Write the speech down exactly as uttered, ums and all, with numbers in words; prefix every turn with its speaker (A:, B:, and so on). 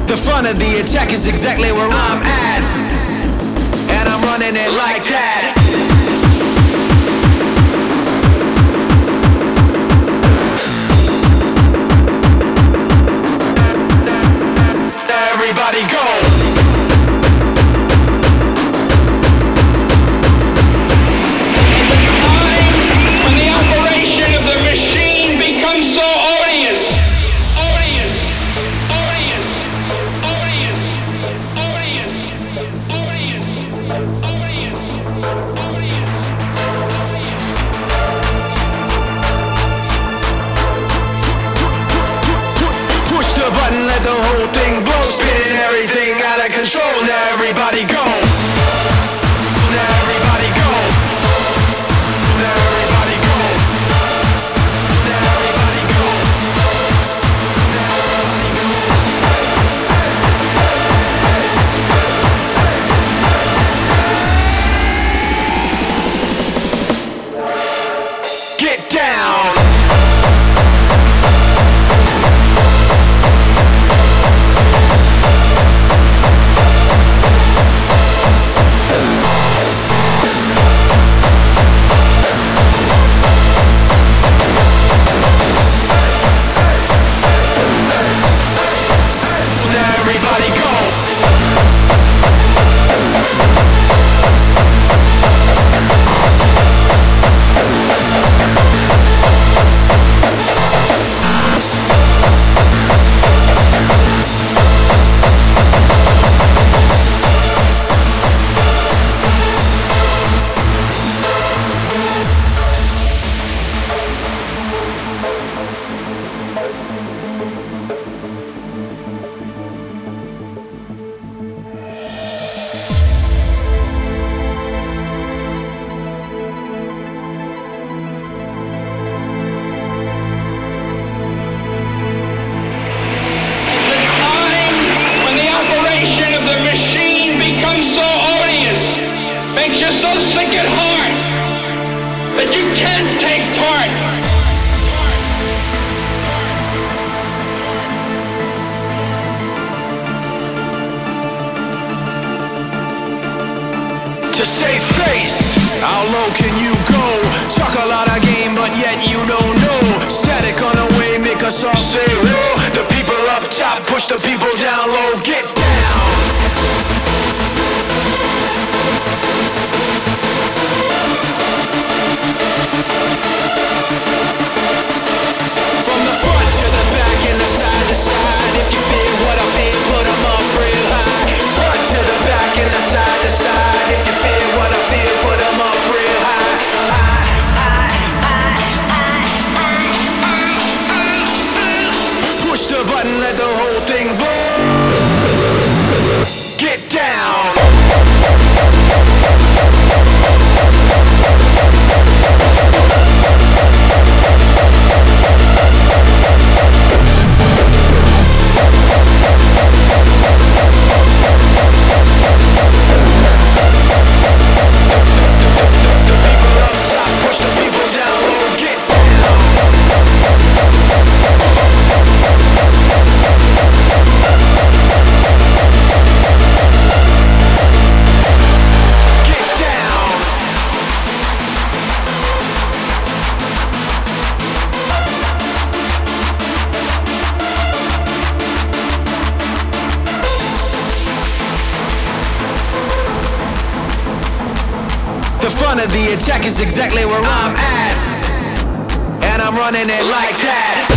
A: The front of the attack is exactly where I'm at, and I'm running it like that. Everybody go! Button, let the whole thing blow, spinning everything out of control. Now everybody go. Now everybody go. Now everybody go. Now everybody go. Now everybody go. Get down. Makes you so sick at heart that you can't take part. To save face, how low can you go? Talk a lot of game, but yet you don't know. Static on the way, make us all say low. The people up top push the people down low. Get down. From the front to the back and the side to side. If you feel what I feel, put them up real high. Front to the back and the side to side. If you feel what I feel, put them up real high. Push the button, let the whole thing blow. Get down. The front of the attack is exactly where I'm at, and I'm running it like that.